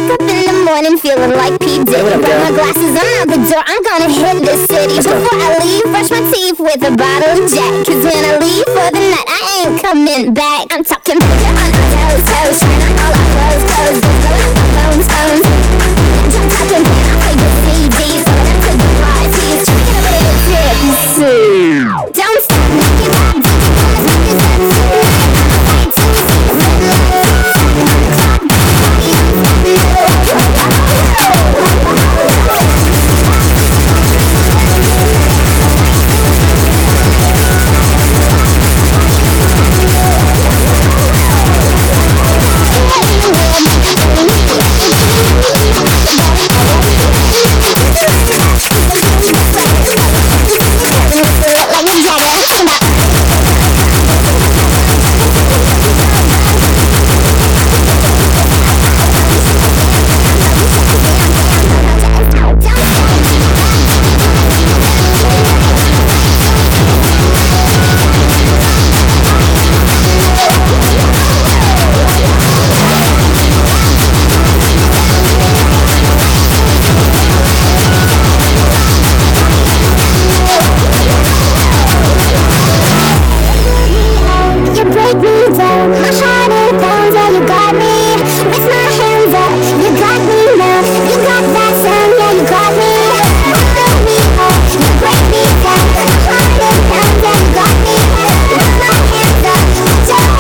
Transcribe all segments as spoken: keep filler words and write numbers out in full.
Wake up in the morning feeling like P. Diddy. Hey, what up, Grab girl? my glasses, I'm out the door, I'm gonna hit the city. Let's go. Before I leave, brush my teeth with a bottle of Jack. Cause when I leave for the night, I ain't coming back. I'm talking picture on our toes, toes, shine on all our clothes, clothes, phones, phones. I'm talking pen, I'll play the C Ds, so that's a good parties. Try to get a little tipsy. Don't stop, make it pop, make it pause, make it sexy. Wait till you see the red lights.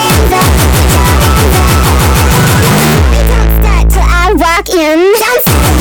In.